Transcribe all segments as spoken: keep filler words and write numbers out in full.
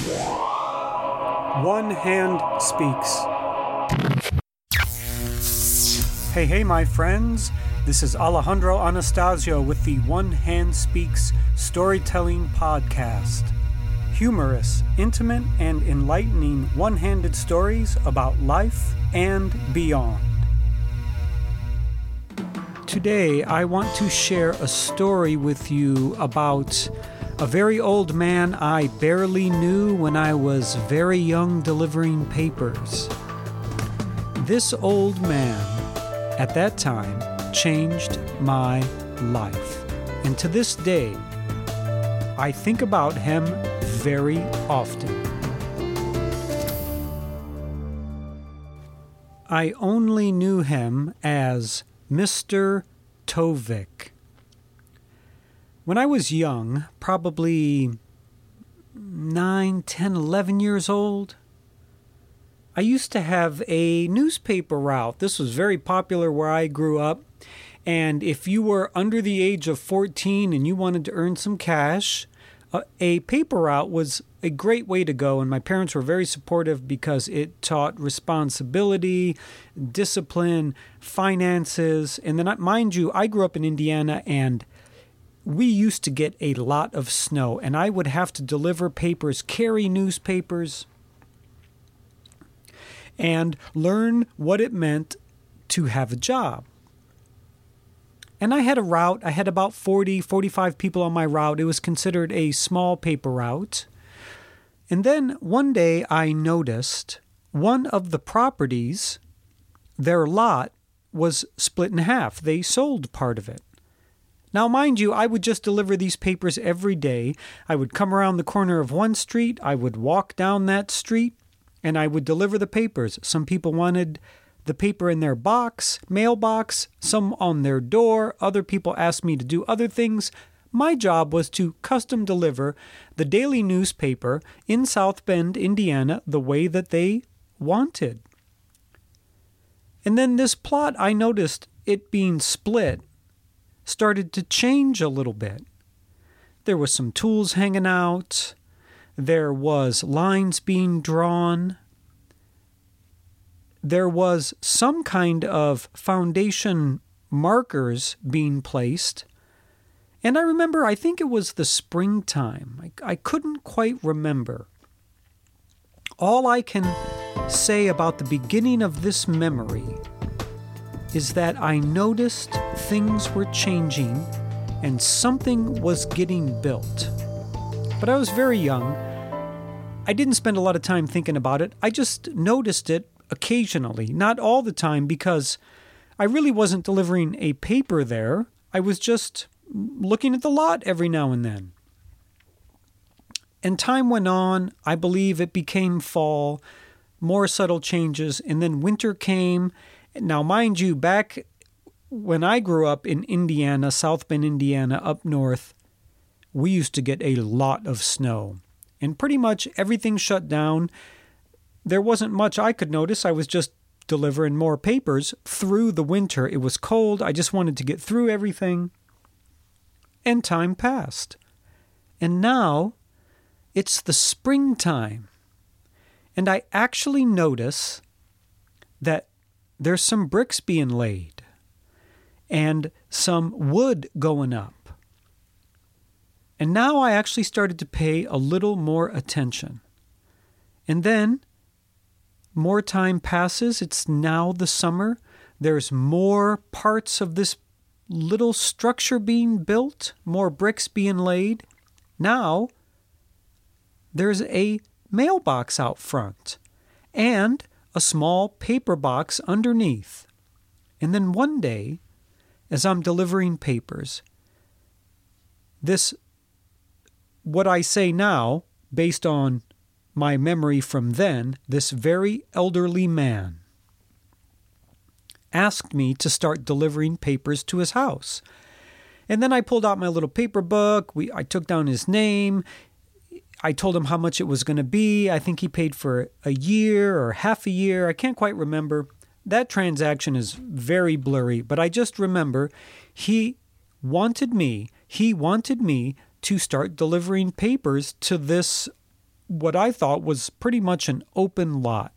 One Hand Speaks. Hey, hey, my friends. This is Alejandro Anastasio with the One Hand Speaks Storytelling Podcast. Humorous, intimate, and enlightening one-handed stories about life and beyond. Today, I want to share a story with you about a very old man I barely knew when I was very young delivering papers. This old man, at that time, changed my life. And to this day, I think about him very often. I only knew him as Mister Tovik. When I was young, probably nine, ten, eleven years old, I used to have a newspaper route. This was very popular where I grew up. And if you were under the age of fourteen and you wanted to earn some cash, uh, a paper route was a great way to go. And my parents were very supportive because it taught responsibility, discipline, finances. And then, mind you, I grew up in Indiana and we used to get a lot of snow. And I would have to deliver papers, carry newspapers, and learn what it meant to have a job. And I had a route. I had about forty, forty-five people on my route. It was considered a small paper route. And then one day I noticed one of the properties, their lot, was split in half. They sold part of it. Now, mind you, I would just deliver these papers every day. I would come around the corner of one street. I would walk down that street, and I would deliver the papers. Some people wanted the paper in their box, mailbox, some on their door. Other people asked me to do other things. My job was to custom deliver the daily newspaper in South Bend, Indiana, the way that they wanted. And then this plot, I noticed it being split, started to change a little bit. There was some tools hanging out. There was lines being drawn. There was some kind of foundation markers being placed. And I remember, I think it was the springtime. I, I couldn't quite remember. All I can say about the beginning of this memory is that I noticed things were changing and something was getting built. But I was very young. I didn't spend a lot of time thinking about it. I just noticed it occasionally, not all the time, because I really wasn't delivering a paper there. I was just looking at the lot every now and then. And time went on. I believe it became fall, more subtle changes, and then winter came. Now, mind you, back when I grew up in Indiana, South Bend, Indiana, up north, we used to get a lot of snow. And pretty much everything shut down. There wasn't much I could notice. I was just delivering more papers through the winter. It was cold. I just wanted to get through everything. And time passed. And now it's the springtime. And I actually notice that there's some bricks being laid and some wood going up. And now I actually started to pay a little more attention. And then more time passes. It's now the summer. There's more parts of this little structure being built, more bricks being laid. Now there's a mailbox out front and a small paper box underneath. And then one day, as I'm delivering papers, this, what I say now, based on my memory from then, this very elderly man asked me to start delivering papers to his house. And then I pulled out my little paper book. We, I took down his name. I told him how much it was going to be. I think he paid for a year or half a year. I can't quite remember. That transaction is very blurry, but I just remember he wanted me, he wanted me to start delivering papers to this what I thought was pretty much an open lot.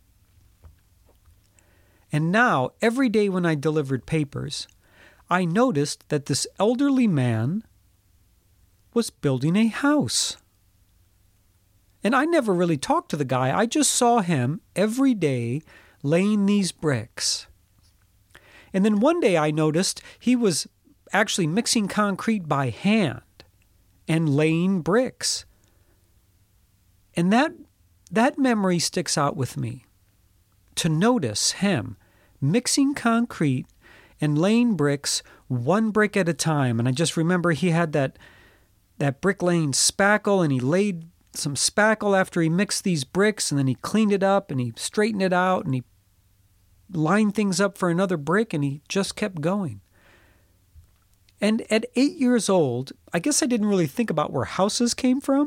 And now, every day when I delivered papers, I noticed that this elderly man was building a house. And I never really talked to the guy. I just saw him every day laying these bricks. And then one day I noticed he was actually mixing concrete by hand and laying bricks. And that that memory sticks out with me. To notice him mixing concrete and laying bricks one brick at a time. And I just remember he had that that bricklaying spackle, and he laid some spackle after he mixed these bricks, and then he cleaned it up and he straightened it out and he lined things up for another brick, and he just kept going. And at eight years old, I guess I didn't really think about where houses came from.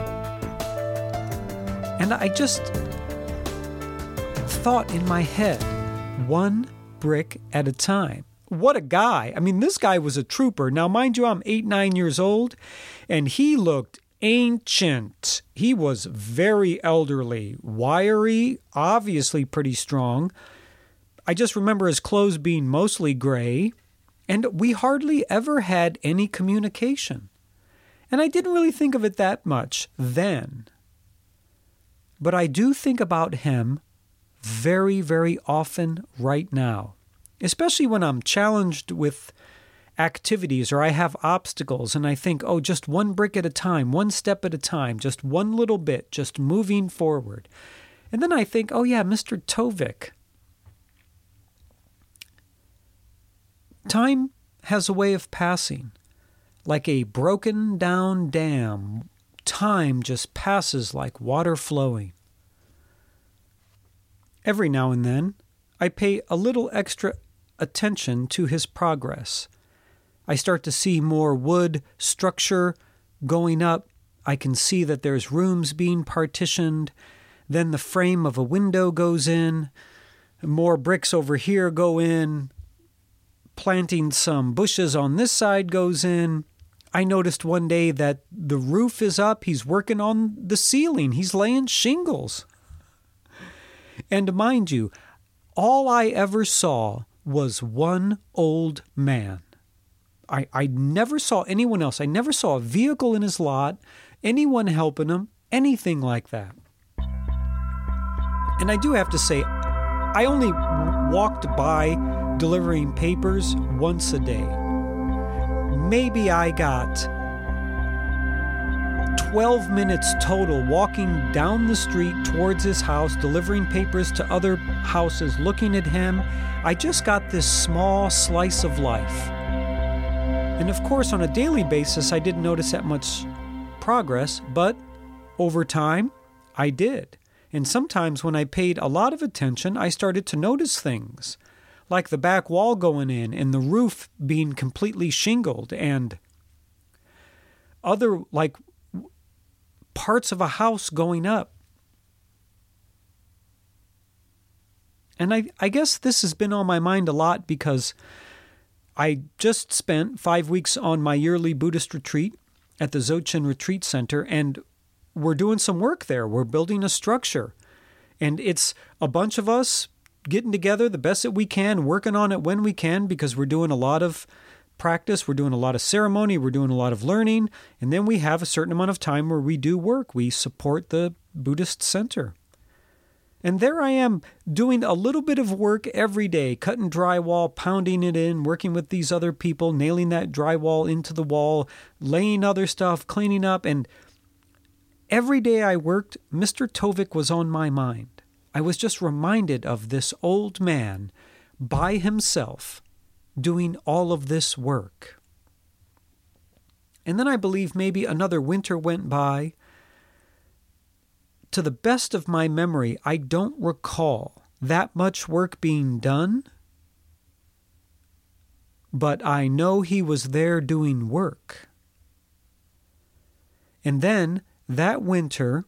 And I just thought in my head, one brick at a time. What a guy. I mean, this guy was a trooper. Now, mind you, I'm eight, nine years old, and he looked ancient. He was very elderly, wiry, obviously pretty strong. I just remember his clothes being mostly gray, and we hardly ever had any communication. And I didn't really think of it that much then. But I do think about him very, very often right now, especially when I'm challenged with activities or I have obstacles and I think, oh, just one brick at a time, one step at a time, just one little bit, just moving forward. And then I think, oh yeah, Mister Tovik. Time has a way of passing. Like a broken down dam, time just passes like water flowing. Every now and then, I pay a little extra attention to his progress. I start to see more wood structure going up. I can see that there's rooms being partitioned. Then the frame of a window goes in. More bricks over here go in. Planting some bushes on this side goes in. I noticed one day that the roof is up. He's working on the ceiling. He's laying shingles. And mind you, all I ever saw was one old man. I, I never saw anyone else. I never saw a vehicle in his lot, anyone helping him, anything like that. And I do have to say, I only walked by delivering papers once a day. Maybe I got twelve minutes total walking down the street towards his house, delivering papers to other houses, looking at him. I just got this small slice of life. And of course, on a daily basis, I didn't notice that much progress, but over time, I did. And sometimes when I paid a lot of attention, I started to notice things, like the back wall going in and the roof being completely shingled and other, like, parts of a house going up. And I, I guess this has been on my mind a lot because I just spent five weeks on my yearly Buddhist retreat at the Dzogchen Retreat Center, and we're doing some work there. We're building a structure, and it's a bunch of us getting together the best that we can, working on it when we can, because we're doing a lot of practice, we're doing a lot of ceremony, we're doing a lot of learning, and then we have a certain amount of time where we do work. We support the Buddhist center. And there I am doing a little bit of work every day, cutting drywall, pounding it in, working with these other people, nailing that drywall into the wall, laying other stuff, cleaning up. And every day I worked, Mister Tovik was on my mind. I was just reminded of this old man by himself doing all of this work. And then I believe maybe another winter went by. To the best of my memory, I don't recall that much work being done, but I know he was there doing work. And then that winter,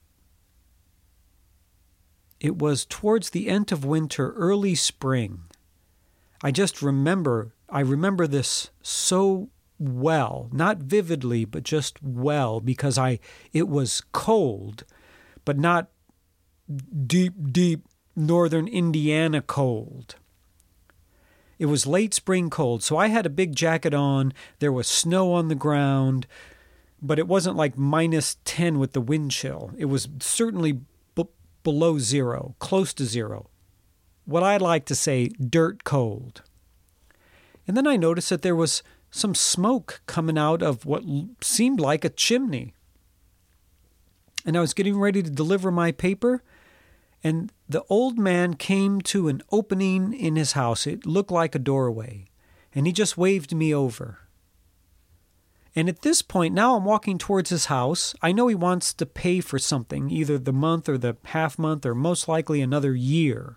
it was towards the end of winter, early spring. I just remember, I remember this so well, not vividly, but just well, because I it was cold. but not deep, deep northern Indiana cold. It was late spring cold, so I had a big jacket on. There was snow on the ground, but it wasn't like minus ten with the wind chill. It was certainly b- below zero, close to zero. What I like to say, dirt cold. And then I noticed that there was some smoke coming out of what seemed like a chimney. And I was getting ready to deliver my paper, and the old man came to an opening in his house. It looked like a doorway, and he just waved me over. And at this point, now I'm walking towards his house. I know he wants to pay for something, either the month or the half month, or most likely another year.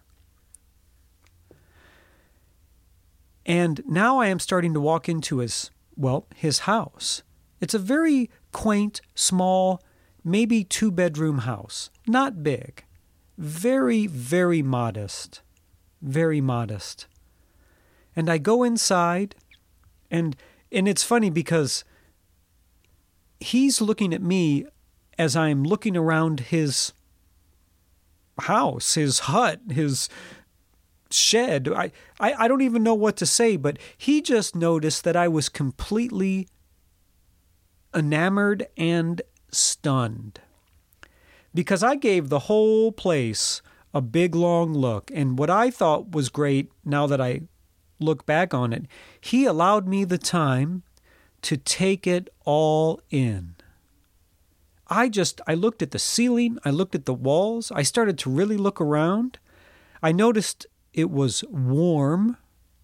And now I am starting to walk into his, well, his house. It's a very quaint, small, maybe two-bedroom house. Not big. Very, very modest. Very modest. And I go inside, and and it's funny because he's looking at me as I'm looking around his house, his hut, his shed. I, I, I don't even know what to say, but he just noticed that I was completely enamored and stunned. Because I gave the whole place a big long look, and what I thought was great, now that I look back on it, he allowed me the time to take it all in. I just, I looked at the ceiling, I looked at the walls, I started to really look around. I noticed it was warm.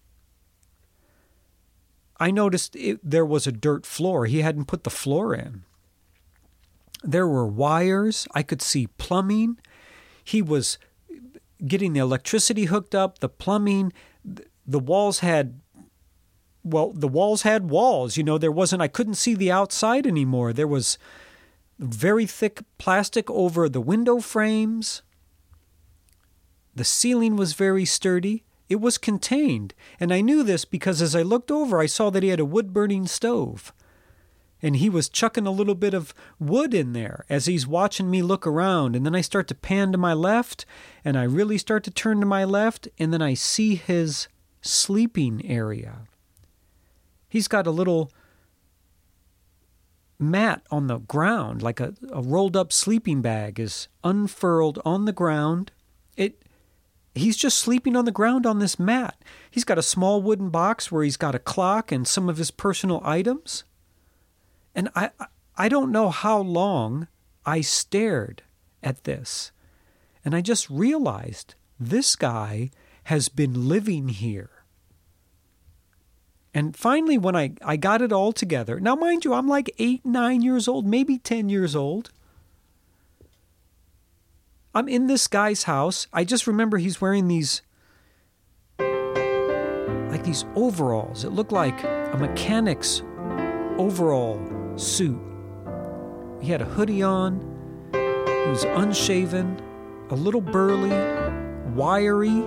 I noticed it, there was a dirt floor. He hadn't put the floor in. There were wires. I could see plumbing. He was getting the electricity hooked up, the plumbing. The walls had, well, the walls had walls. You know, there wasn't, I couldn't see the outside anymore. There was very thick plastic over the window frames. The ceiling was very sturdy. It was contained. And I knew this because as I looked over, I saw that he had a wood-burning stove. And he was chucking a little bit of wood in there as he's watching me look around. And then I start to pan to my left, and I really start to turn to my left, and then I see his sleeping area. He's got a little mat on the ground, like a, a rolled-up sleeping bag is unfurled on the ground. It He's just sleeping on the ground on this mat. He's got a small wooden box where he's got a clock and some of his personal items. And I I don't know how long I stared at this. And I just realized this guy has been living here. And finally, when I, I got it all together, now mind you, I'm like eight, nine years old, maybe ten years old. I'm in this guy's house. I just remember he's wearing these, like these overalls. It looked like a mechanic's overall suit. He had a hoodie on. He was unshaven, a little burly, wiry,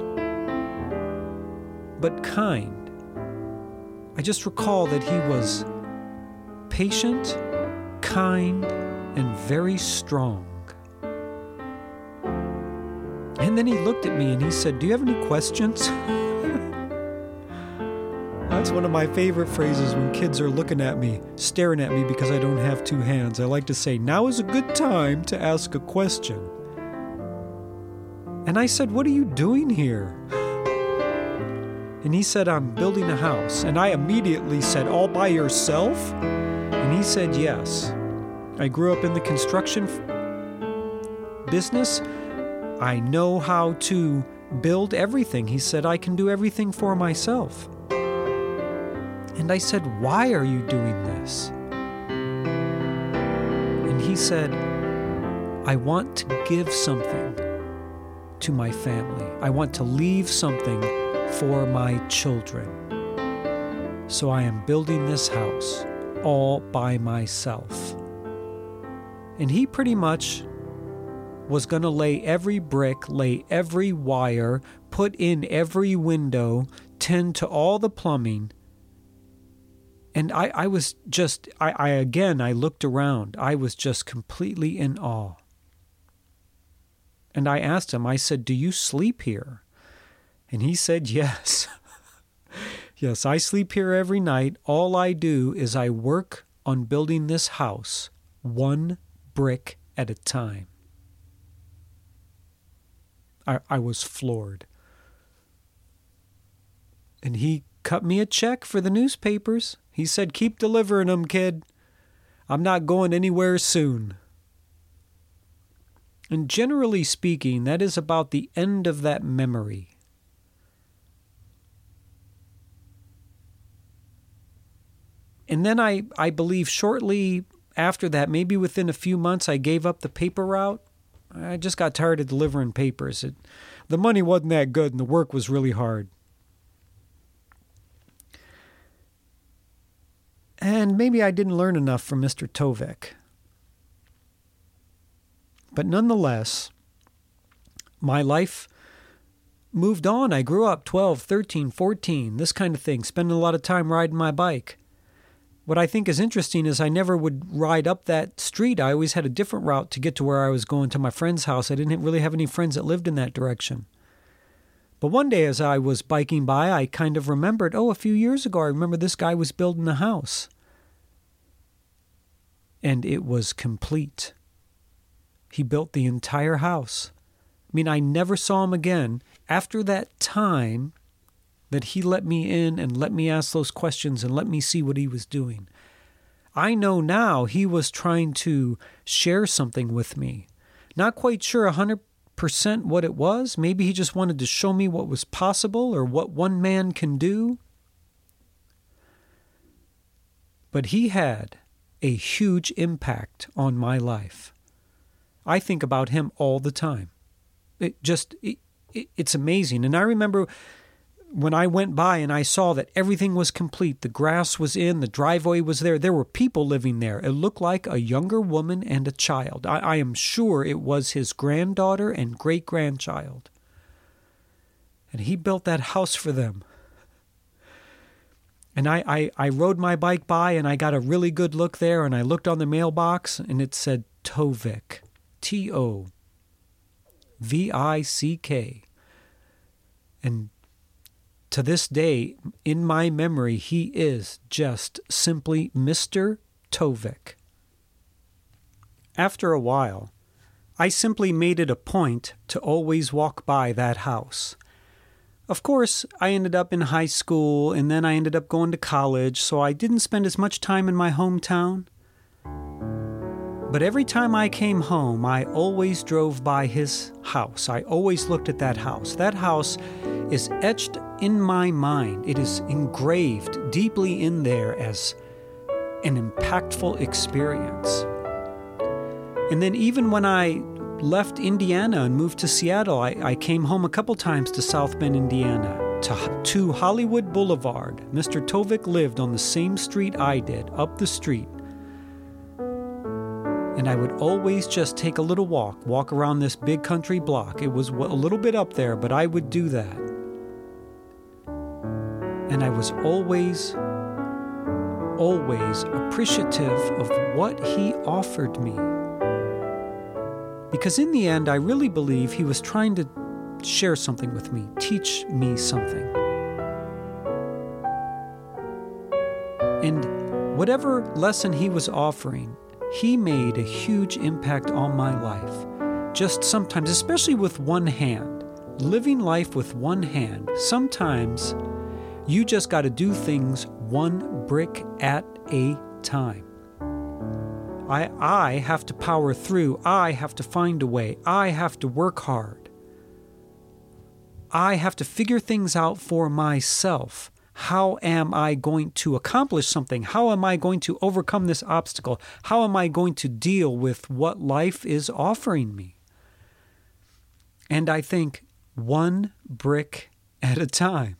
but kind. I just recall that he was patient, kind, and very strong. And then he looked at me and he said, "Do you have any questions?" That's one of my favorite phrases when kids are looking at me, staring at me because I don't have two hands. I like to say, "Now is a good time to ask a question." And I said, "What are you doing here?" And he said, "I'm building a house." And I immediately said, "All by yourself?" And he said, "Yes. I grew up in the construction f- business. I know how to build everything." He said, "I can do everything for myself." And I said, "Why are you doing this?" And he said, "I want to give something to my family. I want to leave something for my children. So I am building this house all by myself." And he pretty much was going to lay every brick, lay every wire, put in every window, tend to all the plumbing. And I, I was just, I, I again, I looked around. I was just completely in awe. And I asked him, I said, "Do you sleep here?" And he said, "Yes." "Yes, I sleep here every night. All I do is I work on building this house one brick at a time." I, I was floored. And he cut me a check for the newspapers. He said, "Keep delivering them, kid. I'm not going anywhere soon." And generally speaking, that is about the end of that memory. And then I, I believe shortly after that, maybe within a few months, I gave up the paper route. I just got tired of delivering papers. It, the money wasn't that good and the work was really hard. And maybe I didn't learn enough from Mister Tovek. But nonetheless, my life moved on. I grew up twelve, thirteen, fourteen, this kind of thing, spending a lot of time riding my bike. What I think is interesting is I never would ride up that street. I always had a different route to get to where I was going to my friend's house. I didn't really have any friends that lived in that direction. But one day as I was biking by, I kind of remembered, oh, a few years ago, I remember this guy was building a house. And it was complete. He built the entire house. I mean, I never saw him again after that time that he let me in and let me ask those questions and let me see what he was doing. I know now he was trying to share something with me. Not quite sure one hundred percent what it was. Maybe he just wanted to show me what was possible or what one man can do. But he had a huge impact on my life. I think about him all the time. It just, it, it, it's amazing. And I remember when I went by and I saw that everything was complete, the grass was in, the driveway was there, there were people living there. It looked like a younger woman and a child. I, I am sure it was his granddaughter and great-grandchild. And he built that house for them. And I, I, I rode my bike by and I got a really good look there and I looked on the mailbox and it said Tovik, T O V I C K. And to this day, in my memory, he is just simply Mister Tovik. After a while, I simply made it a point to always walk by that house. Of course, I ended up in high school, and then I ended up going to college, so I didn't spend as much time in my hometown. But every time I came home, I always drove by his house. I always looked at that house. That house is etched in my mind. It is engraved deeply in there as an impactful experience. And then even when I left Indiana and moved to Seattle, I, I came home a couple times to South Bend, Indiana, to, to Hollywood Boulevard. Mister Tovik lived on the same street I did, up the street. And I would always just take a little walk, walk around this big country block. It was a little bit up there, but I would do that. And I was always, always appreciative of what he offered me. Because in the end, I really believe he was trying to share something with me, teach me something. And whatever lesson he was offering, he made a huge impact on my life. Just sometimes, especially with one hand, living life with one hand, sometimes you just got to do things one brick at a time. I, I have to power through. I have to find a way. I have to work hard. I have to figure things out for myself. How am I going to accomplish something? How am I going to overcome this obstacle? How am I going to deal with what life is offering me? And I think one brick at a time.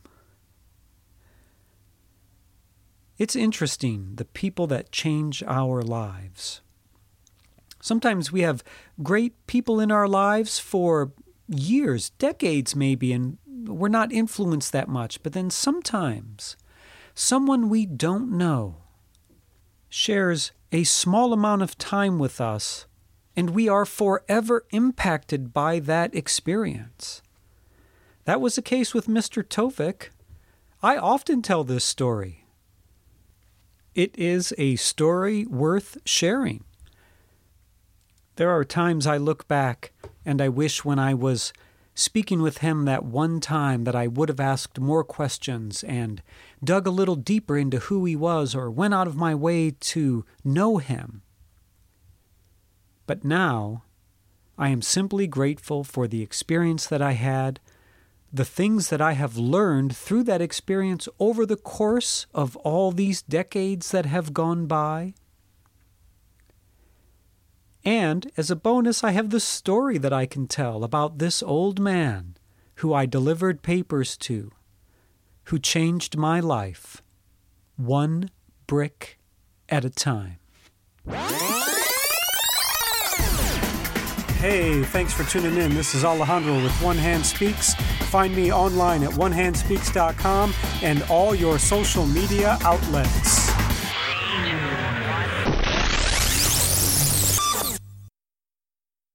It's interesting, the people that change our lives. Sometimes we have great people in our lives for years, decades maybe, and we're not influenced that much. But then sometimes someone we don't know shares a small amount of time with us and we are forever impacted by that experience. That was the case with Mister Tovik. I often tell this story. It is a story worth sharing. There are times I look back and I wish when I was speaking with him that one time that I would have asked more questions and dug a little deeper into who he was or went out of my way to know him. But now, I am simply grateful for the experience that I had, the things that I have learned through that experience over the course of all these decades that have gone by. And as a bonus, I have the story that I can tell about this old man who I delivered papers to, who changed my life, one brick at a time. Hey, thanks for tuning in. This is Alejandro with One Hand Speaks. Find me online at one hand speaks dot com and all your social media outlets.